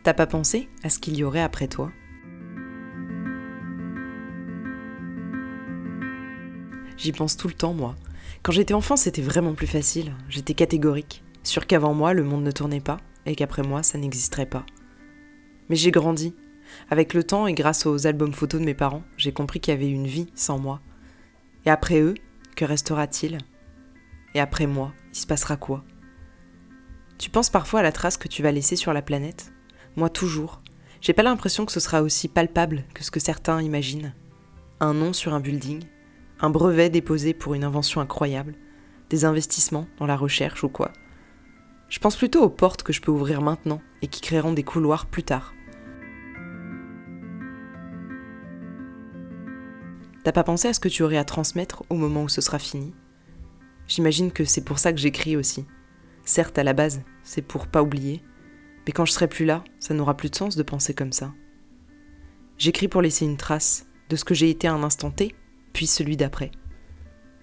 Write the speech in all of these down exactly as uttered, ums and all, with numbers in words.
T'as pas pensé à ce qu'il y aurait après toi ? J'y pense tout le temps, moi. Quand j'étais enfant, c'était vraiment plus facile. J'étais catégorique, sûre qu'avant moi, le monde ne tournait pas, et qu'après moi, ça n'existerait pas. Mais j'ai grandi. Avec le temps et grâce aux albums photos de mes parents, j'ai compris qu'il y avait une vie sans moi. Et après eux, que restera-t-il ? Et après moi, il se passera quoi ? Tu penses parfois à la trace que tu vas laisser sur la planète ? Moi toujours. J'ai pas l'impression que ce sera aussi palpable que ce que certains imaginent. Un nom sur un building, un brevet déposé pour une invention incroyable, des investissements dans la recherche ou quoi. Je pense plutôt aux portes que je peux ouvrir maintenant et qui créeront des couloirs plus tard. T'as pas pensé à ce que tu aurais à transmettre au moment où ce sera fini ? J'imagine que c'est pour ça que j'écris aussi. Certes, à la base, c'est pour pas oublier, mais quand je serai plus là, ça n'aura plus de sens de penser comme ça. J'écris pour laisser une trace de ce que j'ai été à un instant T, puis celui d'après. T'imagines ?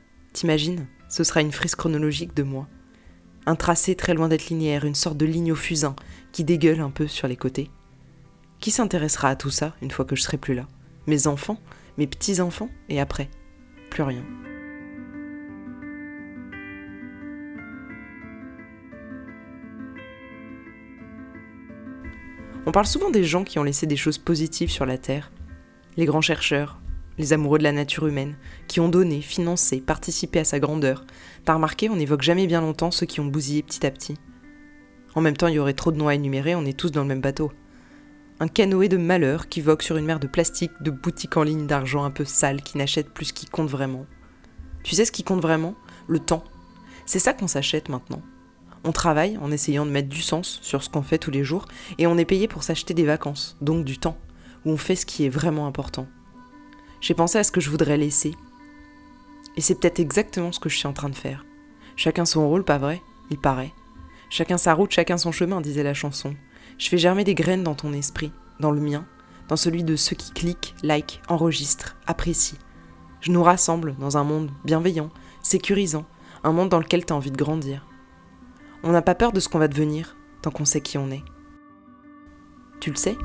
Ce sera une frise chronologique de moi. Un tracé très loin d'être linéaire, une sorte de ligne au fusain qui dégueule un peu sur les côtés. Qui s'intéressera à tout ça une fois que je serai plus là ? Mes enfants ? Mes petits-enfants ? Et après ? Plus rien. On parle souvent des gens qui ont laissé des choses positives sur la Terre. Les grands chercheurs, les amoureux de la nature humaine, qui ont donné, financé, participé à sa grandeur. T'as remarqué, on n'évoque jamais bien longtemps ceux qui ont bousillé petit à petit. En même temps, il y aurait trop de noms à énumérer, on est tous dans le même bateau. Un canoë de malheur qui vogue sur une mer de plastique, de boutiques en ligne d'argent un peu sales qui n'achètent plus ce qui compte vraiment. Tu sais ce qui compte vraiment ? Le temps. C'est ça qu'on s'achète maintenant. On travaille en essayant de mettre du sens sur ce qu'on fait tous les jours et on est payé pour s'acheter des vacances, donc du temps, où on fait ce qui est vraiment important. J'ai pensé à ce que je voudrais laisser. Et c'est peut-être exactement ce que je suis en train de faire. Chacun son rôle, pas vrai ? Il paraît. Chacun sa route, chacun son chemin, disait la chanson. Je fais germer des graines dans ton esprit, dans le mien, dans celui de ceux qui cliquent, like, enregistrent, apprécient. Je nous rassemble dans un monde bienveillant, sécurisant, un monde dans lequel t'as envie de grandir. On n'a pas peur de ce qu'on va devenir, tant qu'on sait qui on est. Tu le sais ?